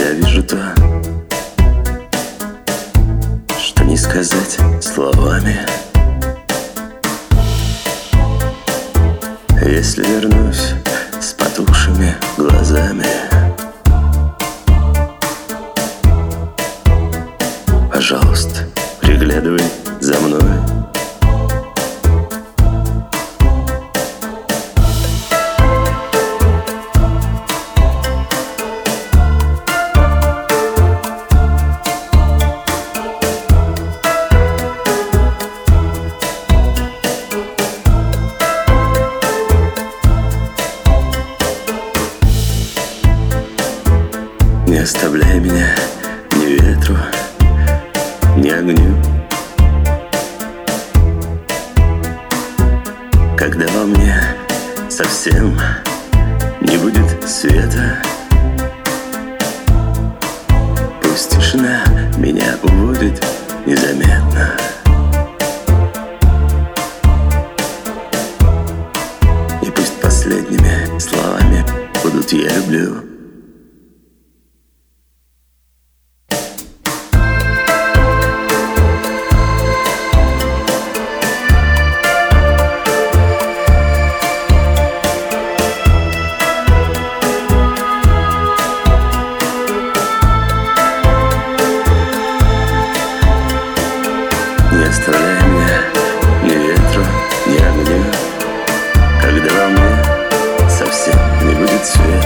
вижу то, что не сказать словами. Если вернусь с потухшими глазами, пожалуйста, приглядывай за мной. Не оставляй меня ни ветру, ни огню. Когда во мне совсем не будет света, пусть тишина меня уводит незаметно. И пусть последними словами будут «я люблю». Не оставляй меня ни ветру, ни огню, когда во мне совсем не будет света.